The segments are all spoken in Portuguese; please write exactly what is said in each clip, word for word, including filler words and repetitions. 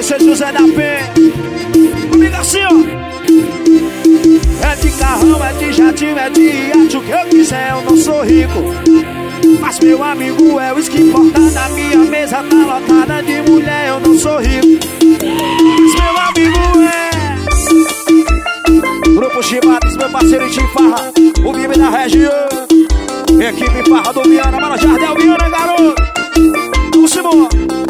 dezesseis José da Penha. Comigo assim, ó. É de carrão, é de jatinho, é de iate. O que eu quiser, eu não sou rico. Mas meu amigo é o whisky importado. A minha mesa tá lotada de mulher, eu não sou rico. Mas meu amigo é Grupo Chibatas, meu parceiro Tim Farra, o Bibi da região. Equipe Farra do Viana, mano, Jardel Viana, garoto. Vamos embora.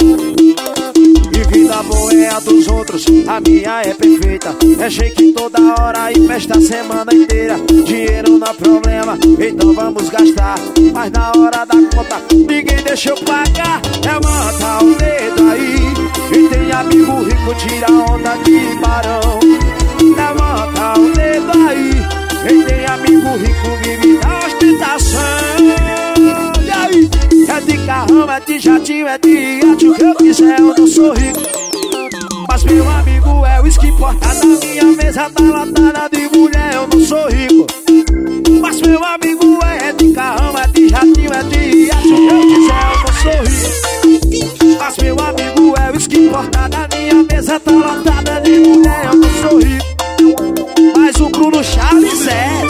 E vida boa é a dos outros, a minha é perfeita. É shake toda hora e festa a semana inteira. Dinheiro não é problema, então vamos gastar. Mas na hora da conta, ninguém deixa eu pagar. Levanta o dedo aí, e tem amigo rico, tira onda de barão. Levanta o dedo aí, e tem amigo rico, vive da ostentação. E aí? É de carrão, é de jatinho, é de iate. O que eu quiser, eu não sou rico. Mas meu amigo é o whisky importado. A minha mesa tá lotada de mulher, eu não sou rico. Mas meu amigo é de carrão, é de jatinho, é de iate. O que eu quiser, eu não sou rico. Mas meu amigo é o whisky importado. A minha mesa tá lotada de mulher, eu não sou rico. Mas o Bruno Charles é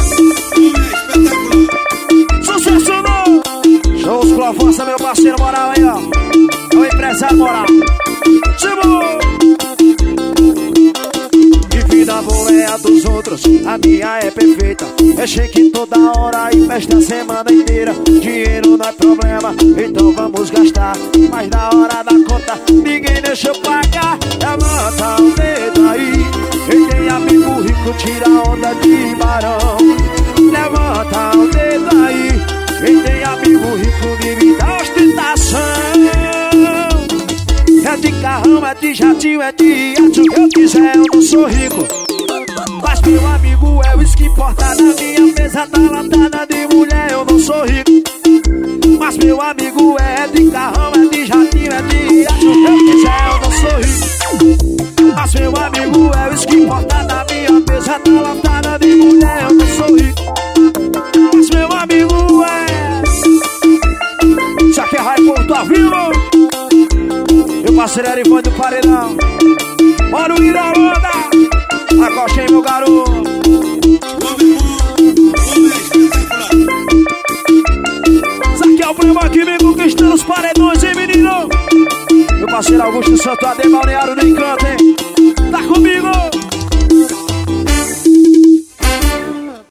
sucesso não. Shows com a força, meu parceiro moral aí, ó. É o empresário moral. Chegou! E vida boa é a dos outros, a minha é perfeita. É shake toda hora e festa a semana inteira. Dinheiro não é problema, então vamos gastar. Mas na hora da conta, ninguém deixa eu pagar. Levanta o dedo aí, quem tem amigo rico, tira onda de barão. Levanta o dedo aí, quem tem amigo rico, vive da ostentação. É de carrão, é de jatinho, é de iate. O que eu quiser, eu não sou rico. Mas meu amigo é o whisky importado. A minha mesa tá lotada de mulher, eu não sou rico. Mas meu amigo é de carrão, é de jatinho, é de iate. O que eu quiser, eu não sou rico. Mas meu amigo é o whisky importado. A minha mesa tá lotada de mulher, eu não sou rico. Mas meu amigo é... Isso aqui é Raimundo do Avilo. Meu parceiro Erivan do Paredão. Bora o Irolanda. Acochei meu garoto. Isso aqui é o primo que me conquistando os paredões, hein, menino? Meu parceiro Augusto Santo Adê, Balneário do Encanto, hein? Tá comigo?